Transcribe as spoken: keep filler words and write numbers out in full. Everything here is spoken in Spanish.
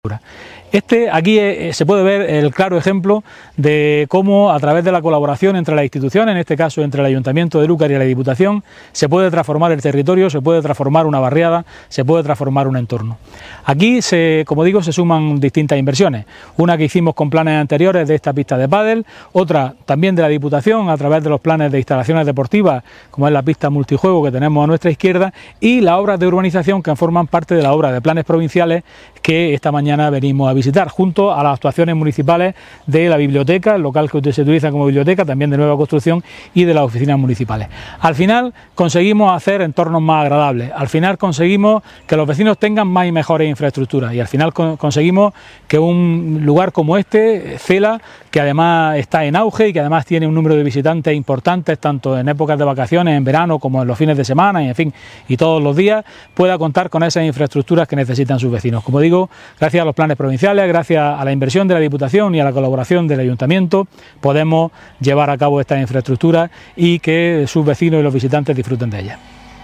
Este, aquí eh, se puede ver el claro ejemplo de cómo a través de la colaboración entre las instituciones, en este caso entre el Ayuntamiento de Lúcar y la Diputación, se puede transformar el territorio, se puede transformar una barriada, se puede transformar un entorno. Aquí, se, como digo, se suman distintas inversiones, una que hicimos con planes anteriores de esta pista de pádel, otra también de la Diputación a través de los planes de instalaciones deportivas, como es la pista multijuego que tenemos a nuestra izquierda, y las obras de urbanización que forman parte de la obra de planes provinciales que esta mañana venimos a visitar, junto a las actuaciones municipales de la biblioteca, el local que se utiliza como biblioteca, también de nueva construcción, y de las oficinas municipales. Al final conseguimos hacer entornos más agradables, al final conseguimos que los vecinos tengan más y mejores infraestructuras, y al final con conseguimos que un lugar como este, Cela, que además está en auge y que además tiene un número de visitantes importantes, tanto en épocas de vacaciones, en verano, como en los fines de semana, y en fin, y todos los días, pueda contar con esas infraestructuras que necesitan sus vecinos. Como digo, gracias a los planes provinciales, gracias a la inversión de la Diputación y a la colaboración del Ayuntamiento, podemos llevar a cabo estas infraestructuras y que sus vecinos y los visitantes disfruten de ellas.